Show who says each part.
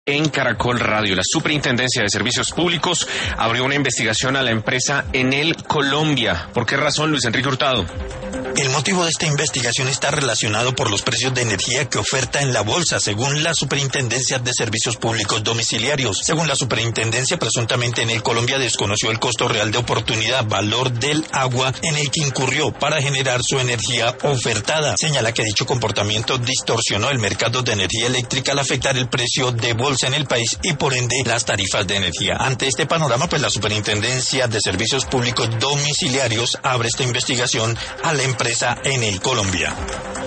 Speaker 1: En Caracol Radio, la Superintendencia de Servicios Públicos abrió una investigación a la empresa Enel Colombia. ¿Por qué razón, Luis Enrique Hurtado?
Speaker 2: El motivo de esta investigación está relacionado por los precios de energía que oferta en la bolsa, según la Superintendencia de Servicios Públicos Domiciliarios. Según la Superintendencia, presuntamente Enel Colombia desconoció el costo real de oportunidad, valor del agua en el que incurrió para generar su energía ofertada. Señala que dicho comportamiento distorsionó el mercado de energía eléctrica al afectar el precio de bolsa en el país y por ende las tarifas de energía. Ante este panorama, la Superintendencia de Servicios Públicos Domiciliarios abre esta investigación a la empresa Enel Colombia.